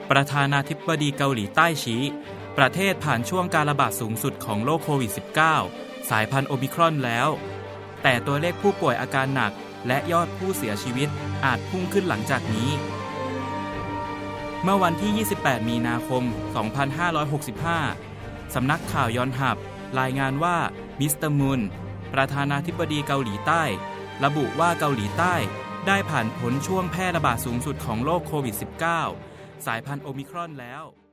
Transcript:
ประธานาธิบดีเกาหลีใต้ชี้ประเทศผ่านช่วงการระบาดสูงสุดของโรคโควิด -19 สายพันธุ์โอมิครอนแล้วแต่ตัวเลขผู้ป่วยอาการหนักและยอดผู้เสียชีวิตอาจพุ่งขึ้นหลังจากนี้เมื่อวันที่28มีนาคม2565สำนักข่าวยอนฮับรายงานว่ามิสเตอร์มุนประธานาธิบดีเกาหลีใต้ระบุว่าเกาหลีใต้ได้ผ่านพ้นช่วงแพร่ระบาดสูงสุดของโรคโควิด -19 สายพันธุ์โอมิครอนแล้ว